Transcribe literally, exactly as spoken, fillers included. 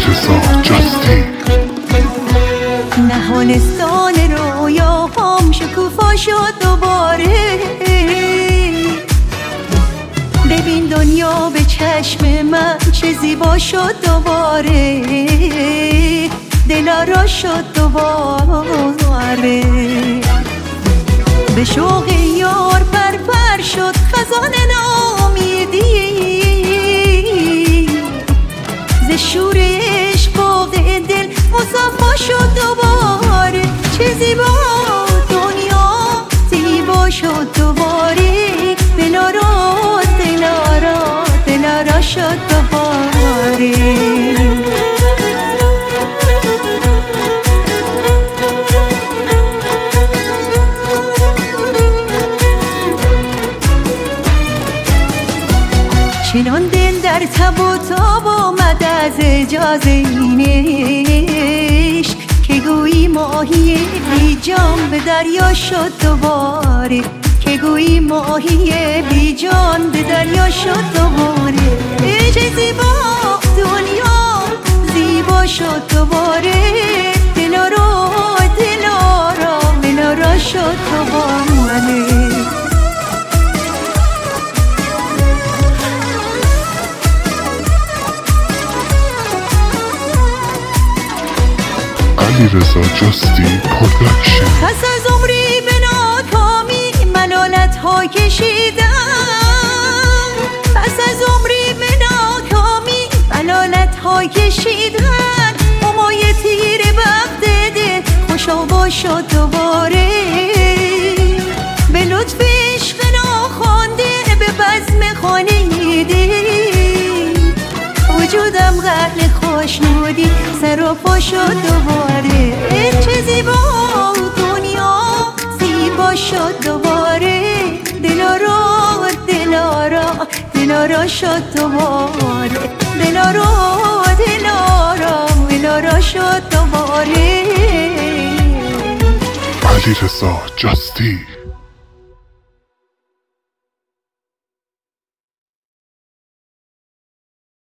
علیرضا جاستی. نهانستان رویاهام شکوفا شد دوباره، ببین دنیا به چشم من چه زیبا شد دوباره، دلارا شد دوباره، به شوق یار پرپر شد خزان نامیدی، ز شور عشق باغ دل مصفا شد دوباره، چه زیبا دنیا زیبا شد دوباره، دلارا دلارا دلارا شد دوباره. چنان دل در تب و تاب آمد از اجازه این عشق، که گویی ماهی بی جان به دریا شد دوباره، که گویی ماهی بی جان به دریا شد دوباره، چه زیبا دنیا زیبا شد دوباره، دلارا دلارا دلارا شد دوباره. علیرضا جاستی پروداکشن. پس از عمری به ناکامی ملالت ها کشیدم، پس از عمری به ناکامی ملالت ها کشیدم، همای تیر وقت ده خوشا شد دوباره، به لطف عشق ناخوانده به بزم خانه دل، وجودم غرق خوشنودی سر و پا شد دوباره، چه زیبا دنیا زیبا شد دوباره، دلارا دلارا دلارا شد دوباره، دلارا دلارا دلارا شد دوباره. علیرضا جاستی.